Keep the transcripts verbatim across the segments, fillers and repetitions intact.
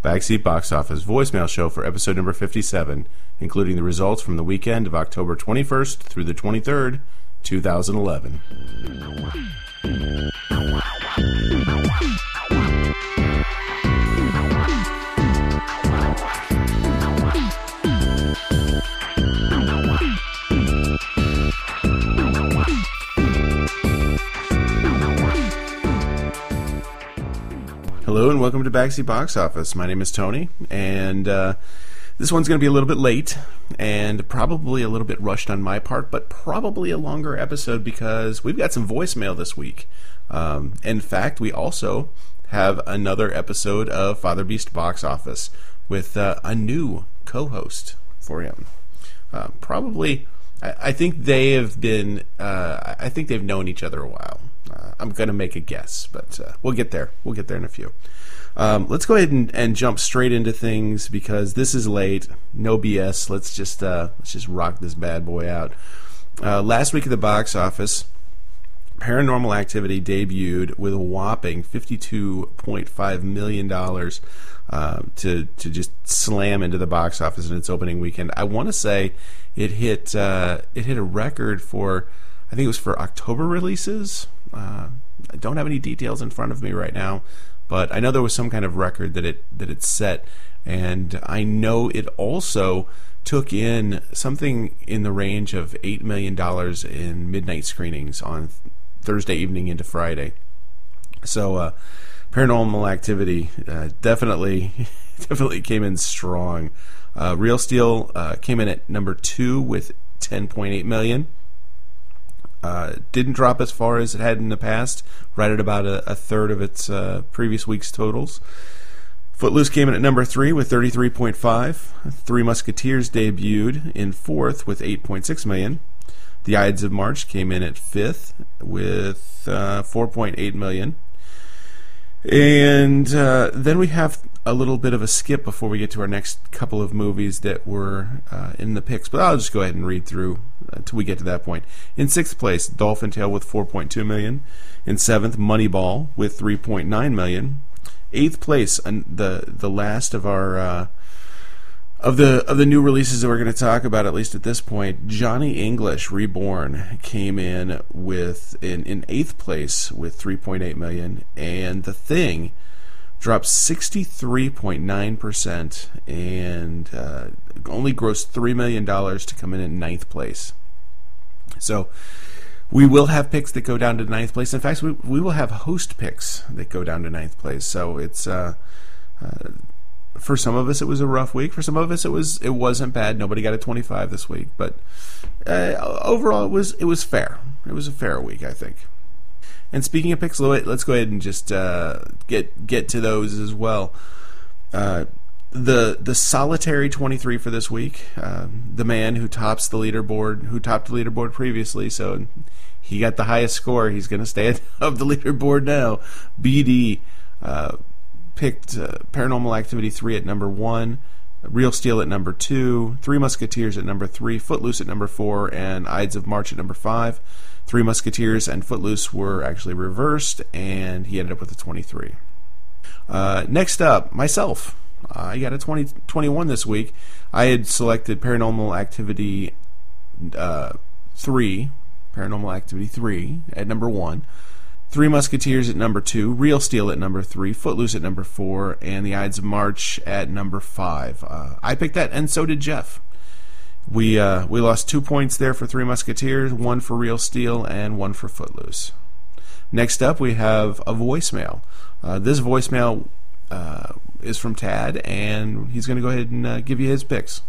Backseat Box Office voicemail show for episode number fifty-seven, including the results from the weekend of October twenty-first through the twenty-third, two thousand eleven. Hello and welcome to Backseat Box Office. My name is Tony, and uh, this one's going to be a little bit late and probably a little bit rushed on my part, but probably a longer episode because we've got some voicemail this week. Um, in fact, we also have another episode of Father Beast Box Office with uh, a new co-host for him. Uh, probably, I, I think they have been, uh, I think they've known each other a while. Uh, I'm going to make a guess, but uh, we'll get there. We'll get there in a few. Um, let's go ahead and, and jump straight into things because this is late. No B S. Let's just uh, let's just rock this bad boy out. Uh, last week at the box office, Paranormal Activity debuted with a whopping fifty-two point five million dollars uh, to to just slam into the box office in its opening weekend. I want to say it hit uh, it hit a record for, I think it was for October releases. Uh, I don't have any details in front of me right now, but I know there was some kind of record that it that it set, and I know it also took in something in the range of eight million dollars in midnight screenings on Thursday evening into Friday. So uh, Paranormal Activity uh, definitely definitely came in strong. Uh, Real Steel uh, came in at number two with ten point eight million dollars. Uh, didn't drop as far as it had in the past, right at about a, a third of its uh, previous week's totals. Footloose came in at number three with thirty-three point five. Three Musketeers debuted in fourth with eight point six million dollars. The Ides of March came in at fifth with uh, four point eight million dollars. And uh, then we have a little bit of a skip before we get to our next couple of movies that were uh, in the picks, but I'll just go ahead and read through until we get to that point. In sixth place, Dolphin Tale with four point two million dollars. In seventh, Moneyball with three point nine million dollars. Eighth place, the the last of our uh, of the of the new releases that we're going to talk about, at least at this point, Johnny English Reborn came in with in, in eighth place with three point eight million dollars, and The Thing dropped sixty-three point nine percent and uh, only grossed three million dollars to come in at ninth place. So we will have picks that go down to ninth place. In fact, we, we will have host picks that go down to ninth place. So it's uh, uh, for some of us it was a rough week. For some of us it was it wasn't bad. Nobody got a twenty-five this week, but uh, overall it was it was fair. It was a fair week, I think. And speaking of picks, let's go ahead and just uh, get get to those as well. Uh, the the solitary twenty-three for this week, uh, the man who tops the leaderboard, who topped the leaderboard previously, so he got the highest score. He's going to stay atop the leaderboard now. B D uh, picked uh, Paranormal Activity three at number one, Real Steel at number two, Three Musketeers at number three, Footloose at number four, and Ides of March at number five. Three Musketeers and Footloose were actually reversed, and he ended up with a twenty-three. Uh, next up, myself. I got a twenty, twenty-one this week. I had selected Paranormal Activity uh, three, Paranormal Activity three at number one, Three Musketeers at number two, Real Steel at number three, Footloose at number four, and The Ides of March at number five. Uh, I picked that, and so did Jeff. We uh, we lost two points there for Three Musketeers, one for Real Steel, and one for Footloose. Next up, we have a voicemail. Uh, this voicemail uh, is from Tad, and he's going to go ahead and uh, give you his picks.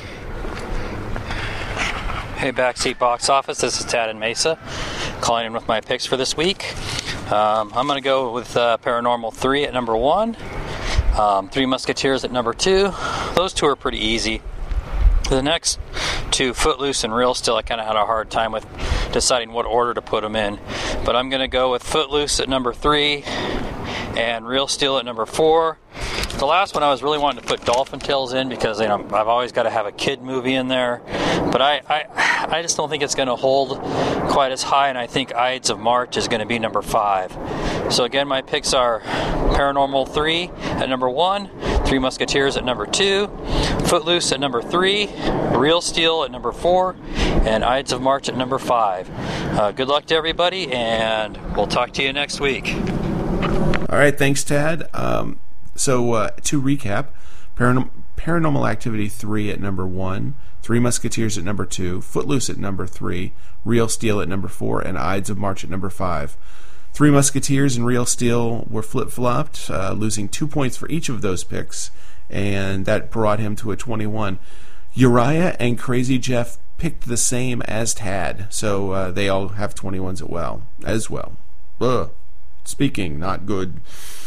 Hey, Backseat Box Office. This is Tad and Mesa, calling in with my picks for this week. Um, I'm going to go with uh, Paranormal three at number one, um, Three Musketeers at number two. Those two are pretty easy. The next two, Footloose and Real Steel, I kind of had a hard time with deciding what order to put them in. But I'm going to go with Footloose at number three and Real Steel at number four. The last one I was really wanting to put Dolphin Tales in because, you know, I've always got to have a kid movie in there. But I, I, I just don't think it's going to hold quite as high, and I think Ides of March is going to be number five. So again, my picks are Paranormal three at number one, Three Musketeers at number two, Footloose at number three, Real Steel at number four, and Ides of March at number five. Uh, good luck to everybody, and we'll talk to you next week. All right, thanks, Tad. Um, so uh, to recap, Paranorm- Paranormal Activity three at number one, Three Musketeers at number two, Footloose at number three, Real Steel at number four, and Ides of March at number five. Three Musketeers and Real Steel were flip-flopped, uh, losing two points for each of those picks, and that brought him to a twenty-one. Uriah and Crazy Jeff picked the same as Tad, so uh, they all have twenty-ones as well. As well. Ugh. Speaking, not good.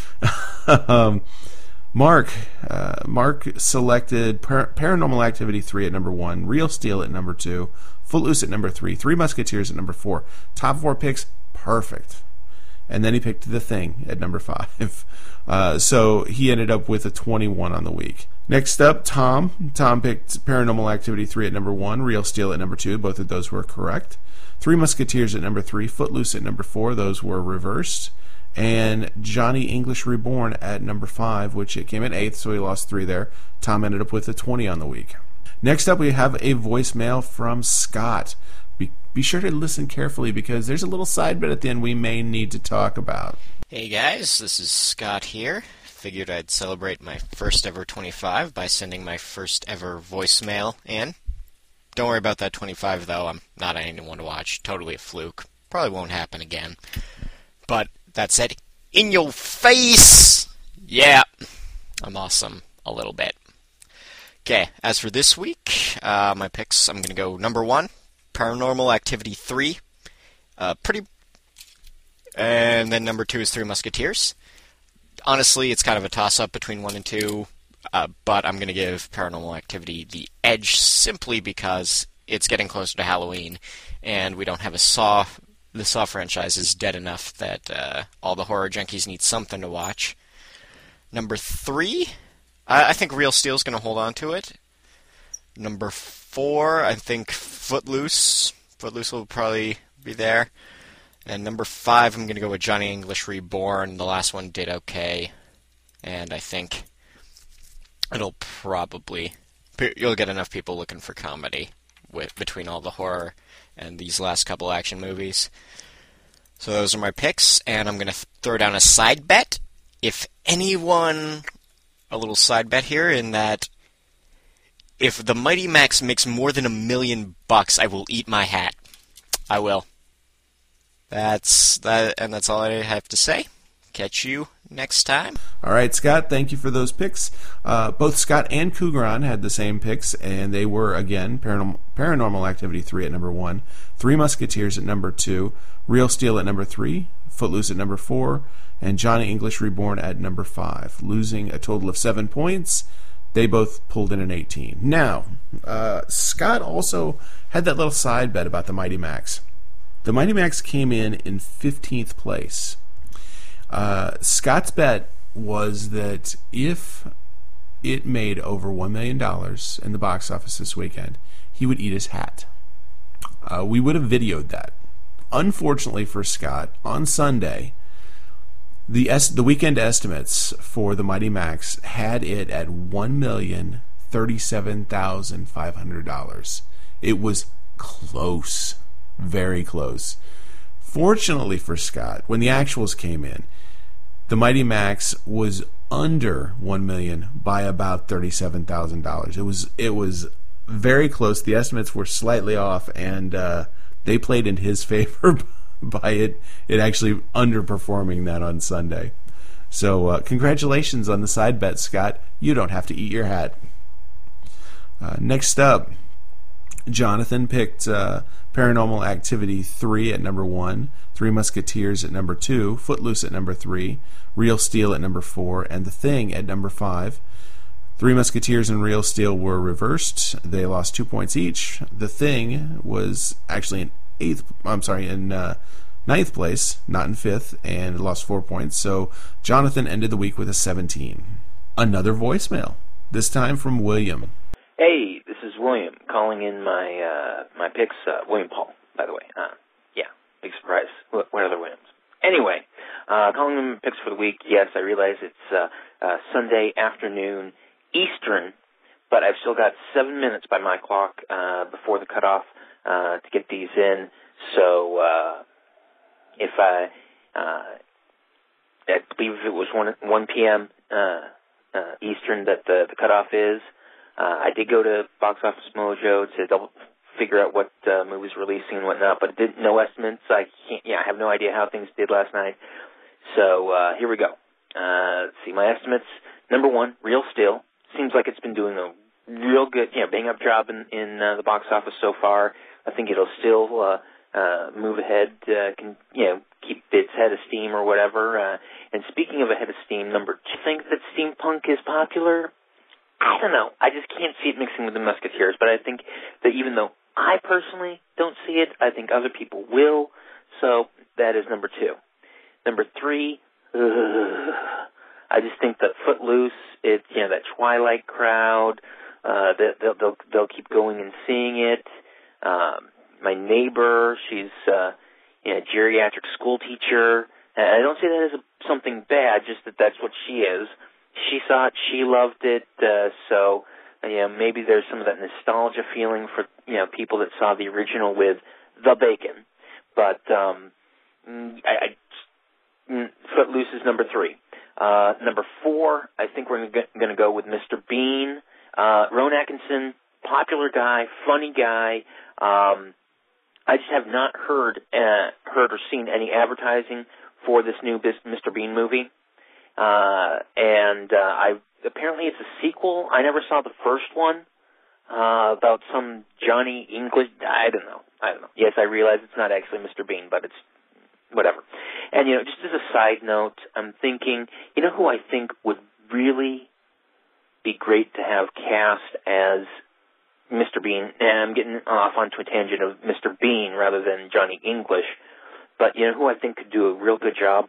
um, Mark, uh, Mark selected Par- Paranormal Activity three at number one, Real Steel at number two, Footloose at number three, Three Musketeers at number four. Top four picks, perfect. And then he picked The Thing at number five. Uh, so he ended up with a twenty-one on the week. Next up, Tom. Tom picked Paranormal Activity three at number one, Real Steel at number two. Both of those were correct. Three Musketeers at number three, Footloose at number four. Those were reversed. And Johnny English Reborn at number five, which it came in eighth, so he lost three there. Tom ended up with a twenty on the week. Next up, we have a voicemail from Scott. Be, be sure to listen carefully because there's a little side bit at the end we may need to talk about. Hey guys, this is Scott here. Figured I'd celebrate my first ever twenty-five by sending my first ever voicemail in. Don't worry about that twenty-five though, I'm not anyone to watch. Totally a fluke. Probably won't happen again. But that said, in your face! Yeah, I'm awesome a little bit. Okay, as for this week, uh, my picks, I'm going to go number one, Paranormal Activity three. Uh, pretty... And then number two is Three Musketeers. Honestly, it's kind of a toss-up between one and two, uh, but I'm going to give Paranormal Activity the edge simply because it's getting closer to Halloween, and we don't have a Saw... The Saw franchise is dead enough that uh, all the horror junkies need something to watch. Number three, I, I think Real Steel's going to hold on to it. Number four, I think Footloose. Footloose will probably be there. And number five, I'm going to go with Johnny English Reborn. The last one did okay. And I think it'll probably... You'll get enough people looking for comedy with, between all the horror and these last couple action movies. So those are my picks, and I'm going to th- throw down a side bet. If anyone... A little side bet here in that if the Mighty Max makes more than a million bucks, I will eat my hat. I will. That's that, and that's all I have to say. Catch you next time. All right, Scott, thank you for those picks. Uh, both Scott and Kugran had the same picks, and they were, again, Paranormal, Paranormal Activity three at number one, Three Musketeers at number two, Real Steel at number three, Footloose at number four, and Johnny English Reborn at number five, losing a total of seven points. They both pulled in an eighteen. Now, uh, Scott also had that little side bet about the Mighty Max. The Mighty Max came in in fifteenth place. Uh, Scott's bet was that if it made over one million dollars in the box office this weekend, he would eat his hat. Uh, we would have videoed that. Unfortunately for Scott, on Sunday, the es- the weekend estimates for the Mighty Max had it at one million thirty-seven thousand five hundred dollars. It was close, very close. Fortunately for Scott, when the actuals came in, the Mighty Max was under one million dollars by about thirty-seven thousand dollars. It was it was very close. The estimates were slightly off, and uh, they played in his favor by it it actually underperforming that on Sunday. So uh, congratulations on the side bet, Scott. You don't have to eat your hat. Uh, next up, Jonathan picked uh, Paranormal Activity three at number one, Three Musketeers at number two, Footloose at number three, Real Steel at number four, and The Thing at number five. Three Musketeers and Real Steel were reversed. They lost two points each. The Thing was actually in eighth. I'm sorry, in uh, ninth place, not in fifth, and lost four points. So Jonathan ended the week with a seventeen. Another voicemail. This time from William. Hey, this is William calling in my uh, my picks. Uh, William Paul, by the way. Uh, yeah, big surprise. What, what other Williams? Anyway, Uh, calling them picks for the week, yes, I realize it's uh, uh, Sunday afternoon Eastern, but I've still got seven minutes by my clock uh, before the cutoff uh, to get these in. So uh, if I, uh, I believe it was one p.m. Uh, uh, Eastern that the, the cutoff is, uh, I did go to Box Office Mojo to double figure out what uh, movies releasing and whatnot, but it did no estimates. I can't, yeah, I have no idea how things did last night. So uh, here we go. Uh, let's see, my estimates. Number one, Real Steel. Seems like it's been doing a real good, you know, bang up job in, in uh, the box office so far. I think it'll still uh, uh, move ahead, uh, can, you know, keep its head of steam or whatever. Uh, and speaking of a head of steam, number two, think that steampunk is popular? I don't know. I just can't see it mixing with the Musketeers, but I think that even though I personally don't see it, I think other people will. So that is number two. Number three, ugh, I just think that Footloose, it's, you know, that Twilight crowd, uh, they'll, they'll, they'll keep going and seeing it. Um, my neighbor, she's, uh, you know, a geriatric school teacher. And I don't say that as a, something bad, just that that's what she is. She saw it, she loved it, uh, so, you know, maybe there's some of that nostalgia feeling for, you know, people that saw the original with the bacon. But, um, I, I Footloose is number three. Uh, number four, I think we're going to go with Mister Bean. Uh, Rowan Atkinson, popular guy, funny guy. Um, I just have not heard, uh, heard or seen any advertising for this new Mister Bean movie. Uh, and, uh, I, apparently it's a sequel. I never saw the first one, uh, about some Johnny English, I don't know. I don't know. Yes, I realize it's not actually Mister Bean, but it's whatever. And, you know, just as a side note, I'm thinking, you know who I think would really be great to have cast as Mister Bean? And I'm getting off onto a tangent of Mister Bean rather than Johnny English. But, you know who I think could do a real good job?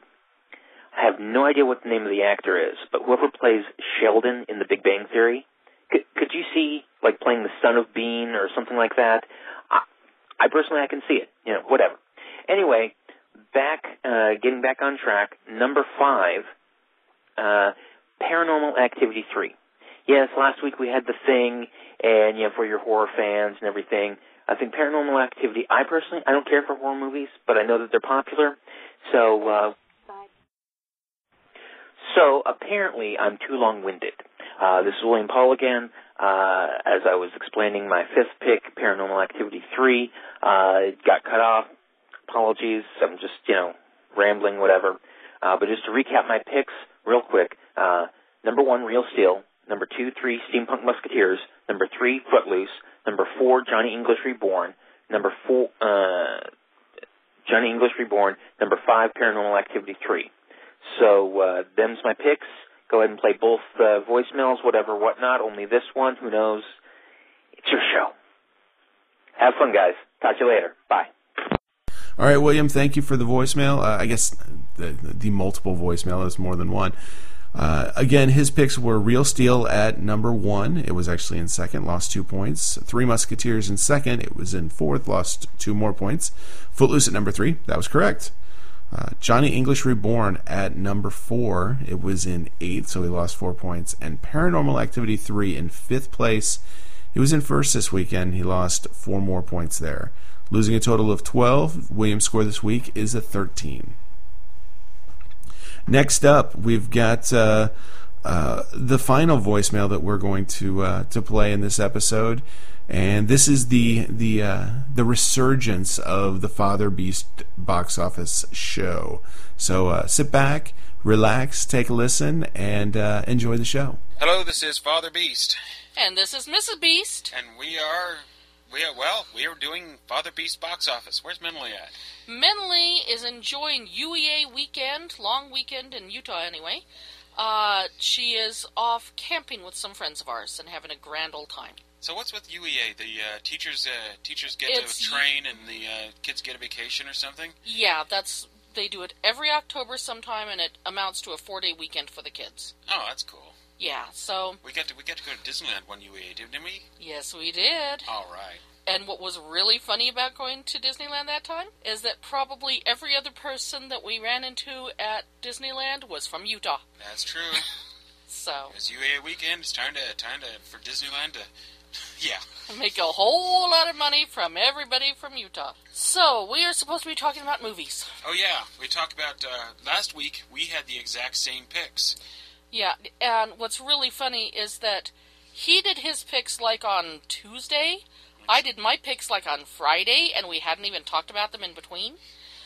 I have no idea what the name of the actor is, but whoever plays Sheldon in The Big Bang Theory, could, could you see, like, playing the son of Bean or something like that? I, I personally, I can see it. You know, whatever. Anyway, back, uh, getting back on track, number five, uh, Paranormal Activity three. Yes, last week we had The Thing, and, you know, for your horror fans and everything, I think Paranormal Activity, I personally, I don't care for horror movies, but I know that they're popular, so, uh, So, apparently, I'm too long-winded. Uh, this is William Paul again. Uh, as I was explaining my fifth pick, Paranormal Activity three, uh, it got cut off. Apologies. I'm just, you know, rambling, whatever. Uh, but just to recap my picks real quick. Uh, number one, Real Steel. Number two, three, Steampunk Musketeers. Number three, Footloose. Number four, Johnny English Reborn. Number four, uh, Johnny English Reborn. Number five, Paranormal Activity three. So, uh, them's my picks. Go ahead and play both uh, voicemails, whatever, whatnot. Only this one, who knows? It's your show. Have fun, guys. Talk to you later. Bye. All right, William, thank you for the voicemail. Uh, I guess the, the multiple voicemail is more than one. Uh, again, his picks were Real Steel at number one. It was actually in second, lost two points. Three Musketeers in second. It was in fourth, lost two more points. Footloose at number three. That was correct. Uh, Johnny English Reborn at number four. It was in eighth, so he lost four points. And Paranormal Activity three in fifth place. He was in first this weekend. He lost four more points there. Losing a total of twelve. William's score this week is a thirteen. Next up, we've got uh, uh, the final voicemail that we're going to uh, to play in this episode. And this is the the uh, the resurgence of the Father Beast box office show. So uh, sit back, relax, take a listen, and uh, enjoy the show. Hello, this is Father Beast, and this is Missus Beast, and we are we are well. We are doing Father Beast box office. Where's Menley at? Menley is enjoying U E A weekend, long weekend in Utah anyway. Uh, she is off camping with some friends of ours and having a grand old time. So what's with U E A? The uh, teachers uh, teachers get it's, to train and the uh, kids get a vacation or something? Yeah, that's they do it every October sometime, and it amounts to a four-day weekend for the kids. Oh, that's Yeah, so... We got to we got to go to Disneyland one U E A, didn't we? Yes, we did. All right. And what was really funny about going to Disneyland that time is that probably every other person that we ran into at Disneyland was from Utah. That's true. So It's U A A weekend. It's time to time to for Disneyland to, yeah. make a whole lot of money from everybody from Utah. So we are supposed to be talking about movies. Oh yeah, we talked about uh, last week. We had the exact same picks. Yeah, and what's really funny is that he did his picks like on Tuesday. I did my picks like on Friday, and we hadn't even talked about them in between.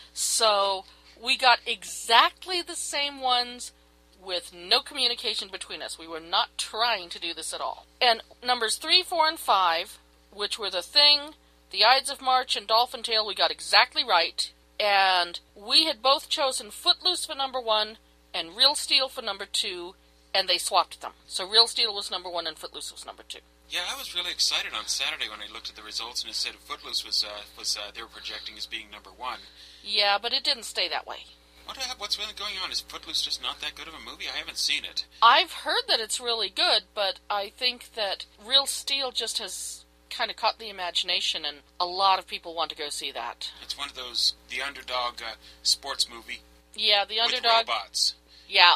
So we got exactly the same ones with no communication between us. We were not trying to do this at all. And numbers three, four, and five, which were The Thing, The Ides of March, and Dolphin Tale, we got exactly right. And we had both chosen Footloose for number one and Real Steel for number two, and they swapped them. So Real Steel was number one and Footloose was number two. Yeah, I was really excited on Saturday when I looked at the results and it said Footloose was uh, was uh, they were projecting as being number one. Yeah, but it didn't stay that way. What what's really going on? Is Footloose just not that good of a movie? I haven't seen it. I've heard that it's really good, but I think that Real Steel just has kind of caught the imagination, and a lot of people want to go see that. It's one of those the underdog uh, sports movie. Yeah, the with underdog. robots. Yeah,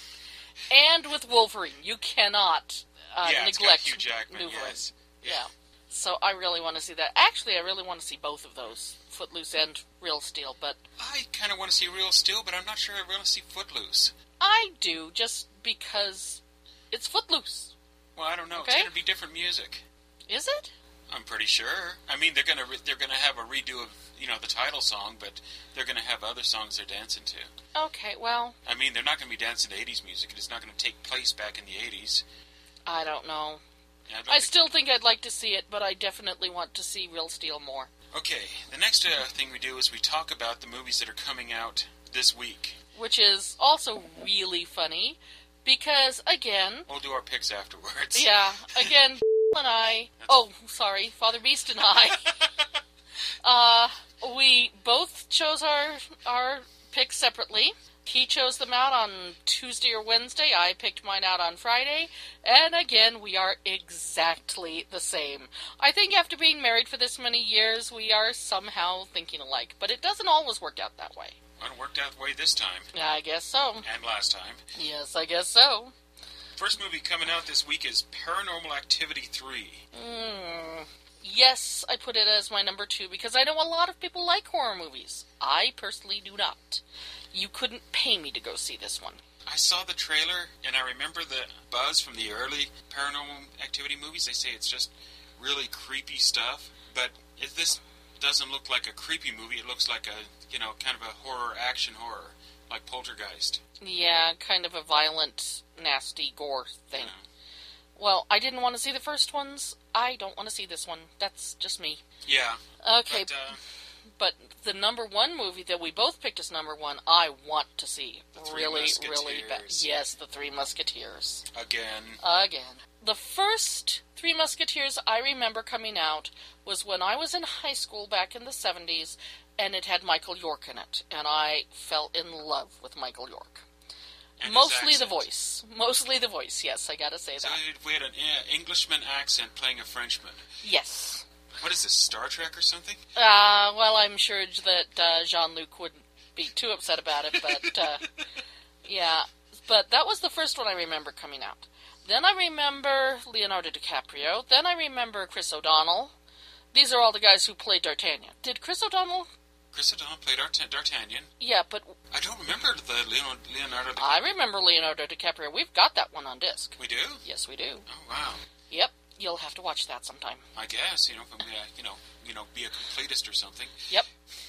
and with Wolverine, you cannot uh, yeah, it's got neglect Hugh Jackman. Wolverine. Yes. Yeah. So I really want to see that. Actually, I really want to see both of those, Footloose and Real Steel, but I kind of want to see Real Steel, but I'm not sure I want to see Footloose. I do, just because it's Footloose. Well, I don't know. Okay. It's going to be different music. Is it? I'm pretty sure. I mean, they're gonna re- they're gonna have a redo of you know the title song, but they're gonna have other songs they're dancing to. Okay, well, I mean, they're not gonna be dancing to eighties music. It's not gonna take place back in the eighties. I don't know. Yeah, I, don't I think- still think I'd like to see it, but I definitely want to see Real Steel more. Okay, the next uh, thing we do is we talk about the movies that are coming out this week. Which is also really funny, because, again, We'll do our picks afterwards. yeah, again, and I, oh, sorry, Father Beast and I, uh, we both chose our, our picks separately. He chose them out on Tuesday or Wednesday. I picked mine out on Friday. And again, we are exactly the same. I think after being married for this many years, we are somehow thinking alike. But it doesn't always work out that way. Well, it worked out the way this time. I guess so. And last time. Yes, I guess so. First movie coming out this week is Paranormal Activity three. Mm. Yes, I put it as my number two because I know a lot of people like horror movies. I personally do not. You couldn't pay me to go see this one. I saw the trailer, and I remember the buzz from the early Paranormal Activity movies. They say it's just really creepy stuff, but if this doesn't look like a creepy movie, it looks like a, you know, kind of a horror, action horror, like Poltergeist. Yeah, kind of a violent, nasty gore thing. Yeah. Well, I didn't want to see the first ones. I don't want to see this one. That's just me. Yeah. Okay, But, uh, but the number one movie that we both picked as number one, I want to see. The Three Really, really bad. Musketeers. Yes, The Three Musketeers. again, Again. The first Three Musketeers I remember coming out was when I was in high school back in the seventies, and it had Michael York in it, and I fell in love with Michael York. and his Mostly the accent. voice. Mostly the voice, yes, I gotta say So that. we had an uh, Englishman accent playing a Frenchman. Yes. What is this, Star Trek or something? Uh, well, I'm sure that uh, Jean-Luc wouldn't be too upset about it, but, uh, yeah. But that was the first one I remember coming out. Then I remember Leonardo DiCaprio. Then I remember Chris O'Donnell. These are all the guys who played D'Artagnan. Did Chris O'Donnell? Chris O'Donnell played Art- D'Artagnan. Yeah, but I don't remember the Leon- Leonardo DiCaprio. I remember Leonardo DiCaprio. We've got that one on disc. We do? Yes, we do. Oh, wow. Yep. You'll have to watch that sometime. I guess, you know, if I'm gonna, you know, you know, be a completist or something. Yep.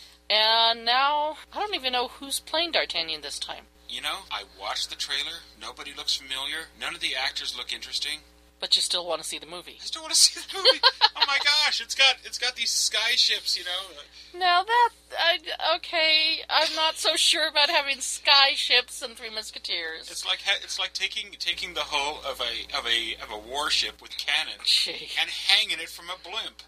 And now, I don't even know who's playing D'Artagnan this time. You know, I watched the trailer. Nobody looks familiar. None of the actors look interesting. But you still want to see the movie. I still want to see the movie. Oh my gosh, it's got it's got these sky ships, you know. Now that, I, okay, I'm not so sure about having sky ships and Three Musketeers. It's like ha- it's like taking taking the hull of a of a of a warship with cannons Gee. and hanging it from a blimp.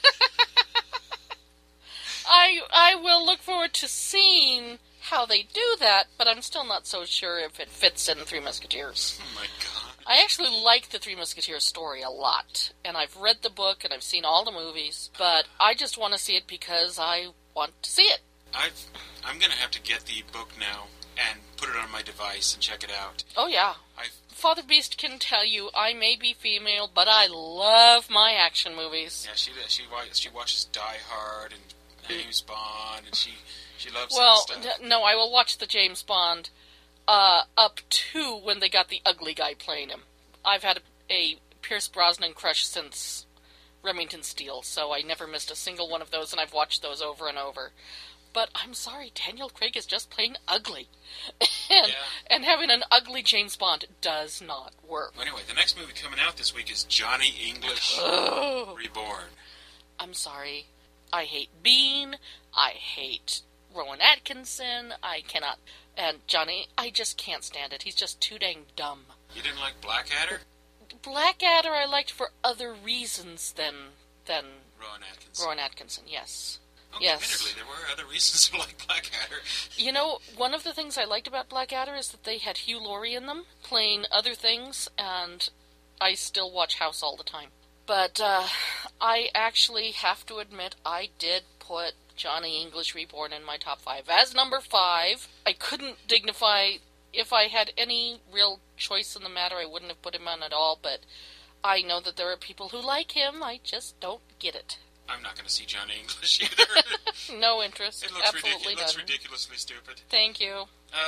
I I will look forward to seeing how they do that, but I'm still not so sure if it fits in Three Musketeers. Oh my god. I actually like the Three Musketeers story a lot, and I've read the book and I've seen all the movies, but I just want to see it because I want to see it. I've, I'm going to have to get the book now and put it on my device and check it out. Oh, yeah. I've, Father Beast can tell you I may be female, but I love my action movies. yeah, she she wa- she watches Die Hard and James Bond, and she she loves Well, that stuff. n- no, I will watch the James Bond uh, up to when they got the ugly guy playing him. I've had a, a Pierce Brosnan crush since Remington Steele, so I never missed a single one of those, and I've watched those over and over. But I'm sorry, Daniel Craig is just plain ugly. and, Yeah. and having an ugly James Bond does not work. Well, anyway, the next movie coming out this week is Johnny English Reborn. I'm sorry. I hate Bean. I hate Rowan Atkinson. I cannot. And Johnny, I just can't stand it. He's just too dang dumb. You didn't like Blackadder? Blackadder I liked for other reasons than than Rowan Atkinson. Rowan Atkinson, yes. Oh, yes. admittedly, there were other reasons to like Blackadder. You know, one of the things I liked about Blackadder is that they had Hugh Laurie in them, playing other things, and I still watch House all the time. But uh, I actually have to admit I did put Johnny English Reborn in my top five. As number five, I couldn't dignify... If I had any real choice in the matter, I wouldn't have put him on at all, but I know that there are people who like him. I just don't get it. I'm not going to see Johnny English either. No interest. It looks, Absolutely ridic- it looks none. ridiculously stupid. Thank you.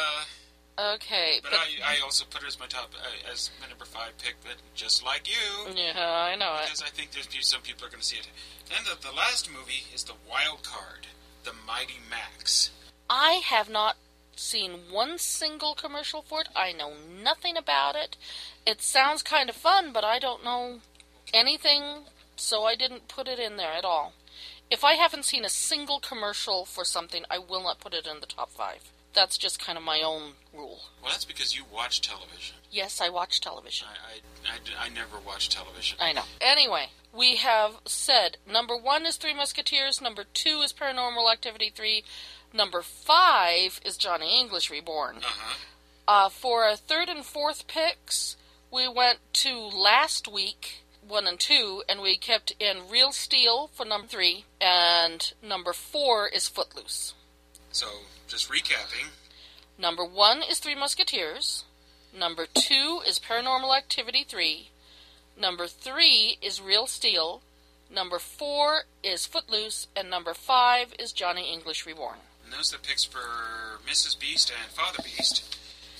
Uh, Okay. but I, I also put her as my top, uh, as my number five pick, but just like you. Yeah, I know it. Because I think there's some people are going to see it. And the, the last movie is The Wild Card, The Mighty Max. I have not seen one single commercial for it. I know nothing about it. It sounds kind of fun, but I don't know anything, so I didn't put it in there at all. If I haven't seen a single commercial for something, I will not put it in the top five. That's just kind of my own rule. Well, that's because you watch television. Yes, I watch television. I, I, I, I never watch television. I know. Anyway, we have said number one is Three Musketeers, number two is Paranormal Activity three, number five is Johnny English Reborn. Uh-huh. Uh, for our third and fourth picks, we went to last week, one and two, and we kept in Real Steel for number three, and number four is Footloose. So, just recapping. Number one is Three Musketeers. Number two is Paranormal Activity three. Number three is Real Steel. Number four is Footloose. And number five is Johnny English Reborn. And those are the picks for Missus Beast and Father Beast.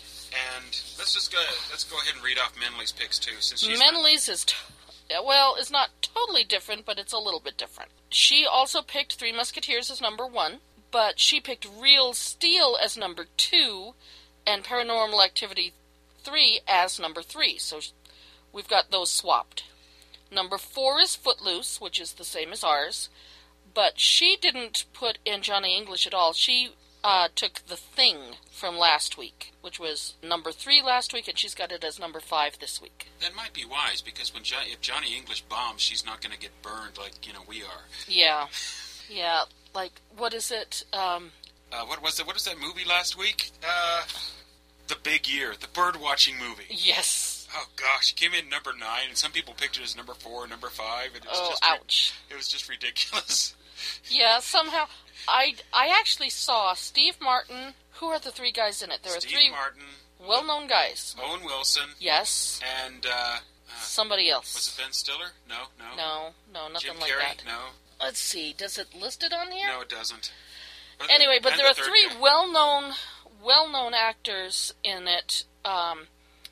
And let's just go. Let's go ahead and read off Menley's picks too, since she's not- Menley's is, t- well, is not totally different, but it's a little bit different. She also picked Three Musketeers as number one, but she picked Real Steel as number two, and Paranormal Activity three as number three. So we've got those swapped. Number four is Footloose, which is the same as ours, but she didn't put in Johnny English at all. She uh, took The Thing from last week, which was number three last week, and she's got it as number five this week. That might be wise, because when jo- if Johnny English bombs, she's not going to get burned like, you know, we are. Yeah. Yeah, like, what is it? Um, Uh, what was it? What was that movie last week? Uh, The Big Year, the bird-watching movie. yes. Oh gosh, it came in number nine, and some people picked it as number four or number five, and it was Oh, just ri- ouch. it was just ridiculous. Yeah, somehow, I, I actually saw Steve Martin. Who are the three guys in it? There Steve are three Martin, well-known guys. Owen Wilson, Yes. and uh, uh, Somebody else. was it Ben Stiller? No, no. No, no, nothing Jim like Carrey? that. No, Let's see, does it list it on here? no, it doesn't. But Anyway, but and there the are third three guy. well-known, well-known actors in it um,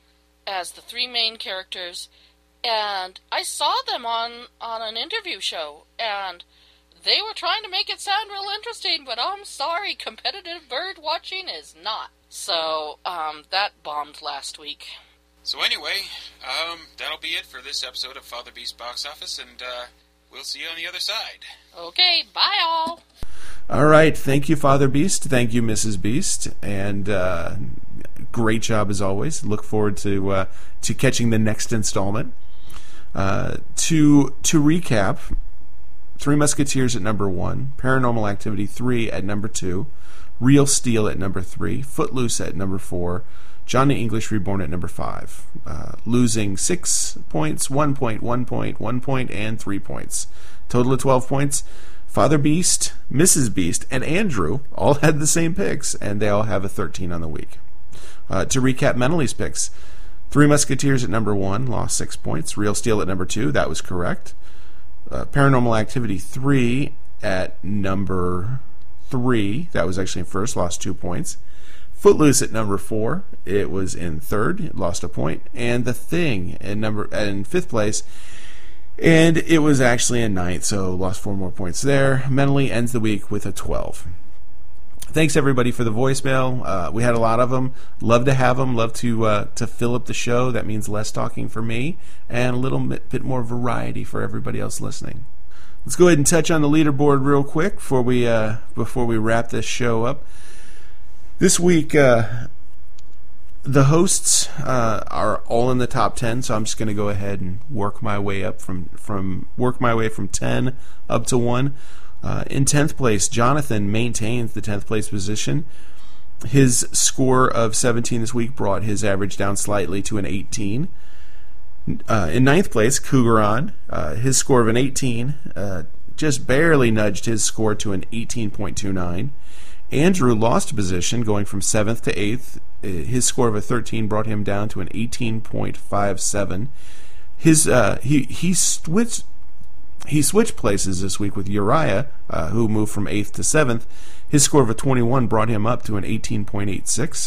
as the three main characters, and I saw them on on an interview show, and they were trying to make it sound real interesting, but I'm sorry, competitive bird watching is not. So um, that bombed last week. So anyway, um, that'll be it for this episode of Father Beast Box Office, and uh, we'll see you on the other side. Okay, bye all. All right. Thank you, Father Beast. Thank you, Missus Beast. And uh, great job as always. Look forward to uh, to catching the next installment. Uh, to to recap, Three Musketeers at number one, Paranormal Activity three at number two, Real Steel at number three, Footloose at number four, Johnny English Reborn at number five, uh, losing six points, one point, one point, one point, and three points. Total of twelve points. Father Beast, Missus Beast, and Andrew all had the same picks, and they all have a thirteen on the week. Uh, to recap Mentally's picks, Three Musketeers at number one, lost six points. Real Steel at number two, that was correct. Uh, Paranormal Activity three at number three, that was actually in first, lost two points. Footloose at number four, it was in third, it lost a point. And The Thing in number in fifth place, and it was actually in ninth, so lost four more points there. Mentally ends the week with a twelve. Thanks everybody for the voicemail. Uh, we had a lot of them. Love to have them. Love to uh, to fill up the show. That means less talking for me and a little bit, bit more variety for everybody else listening. Let's go ahead and touch on the leaderboard real quick before we uh, before we wrap this show up. This week, uh, the hosts uh, are all in the top ten, so I'm just going to go ahead and work my way up from from work my way from ten up to one. Uh, in tenth place, Jonathan maintains the tenth place position. His score of seventeen this week brought his average down slightly to an eighteen. Uh, in ninth place, Cougaron, uh, his score of an eighteen uh, just barely nudged his score to an eighteen point two nine. Andrew lost a position, going from seventh to eighth. His score of a thirteen brought him down to an eighteen point five seven. His uh, he he switched he switched places this week with Uriah, uh, who moved from eighth to seventh. His score of a twenty-one brought him up to an eighteen point eight six.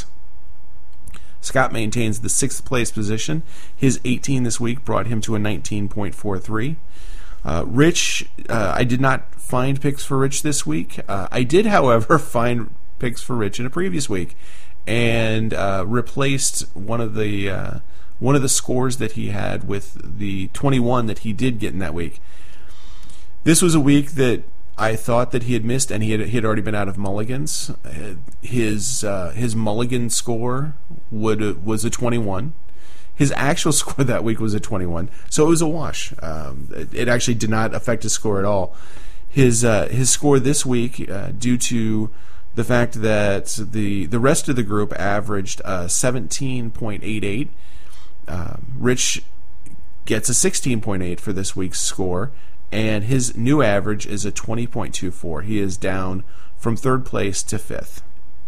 Scott maintains the sixth place position. His eighteen this week brought him to a nineteen point four three. Uh, Rich, uh, I did not find picks for Rich this week. Uh, I did, however, find picks for Rich in a previous week, and uh, replaced one of the uh, one of the scores that he had with the twenty-one that he did get in that week. This was a week that I thought that he had missed, and he had, he had already been out of mulligans. His uh, his mulligan score would was a twenty-one. His actual score that week was a twenty-one, so it was a wash. Um, it, it actually did not affect his score at all. His uh, his score this week, uh, due to the fact that the the rest of the group averaged uh, seventeen point eight eight, um, Rich gets a sixteen point eight for this week's score, and his new average is a twenty point two four. He is down from third place to fifth.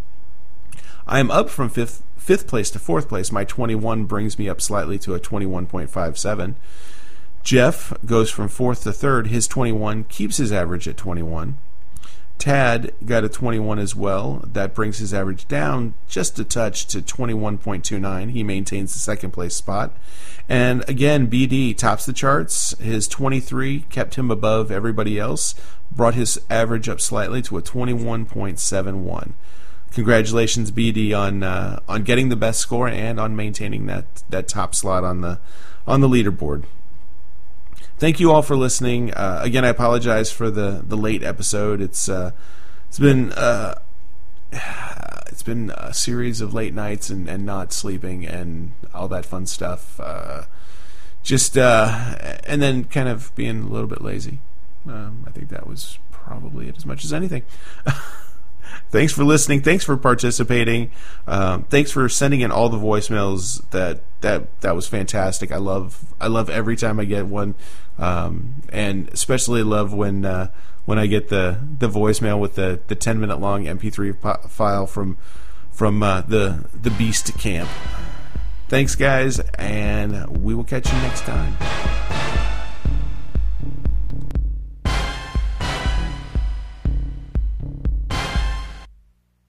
I am up from fifth. Fifth place to fourth place. My twenty-one brings me up slightly to a twenty-one point five seven. Jeff goes from fourth to third. His twenty-one keeps his average at twenty-one. Tad got a twenty-one as well. That brings his average down just a touch to twenty-one point two nine. He maintains the second place spot. And again, B D tops the charts. His twenty-three kept him above everybody else, brought his average up slightly to a twenty-one point seven one. Congratulations, B D, on uh, on getting the best score and on maintaining that, that top slot on the on the leaderboard. Thank you all for listening. Uh, again, I apologize for the, the late episode. It's uh, it's been uh, it's been a series of late nights and, and not sleeping and all that fun stuff. Uh, just uh, and then kind of being a little bit lazy. Um, I think that was probably it as much as anything. Thanks for listening. Thanks for participating. Um, thanks for sending in all the voicemails. That that that was fantastic. I love I love every time I get one, um, and especially love when uh, when I get the, the voicemail with the, the ten minute long M P three po- file from from uh, the the Beast Camp. Thanks, guys, and we will catch you next time.